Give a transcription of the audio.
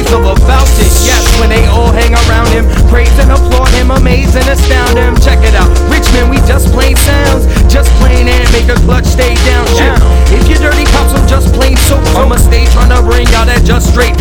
stories of about it. Yes, when they all hang around him, praise and applaud him, amaze and astound him. Check it out, Richmond, we just plain sounds, just plain and make a clutch stay down. Shit. If you're dirty cops, I'm just plain so from a stage trying to bring out that just straight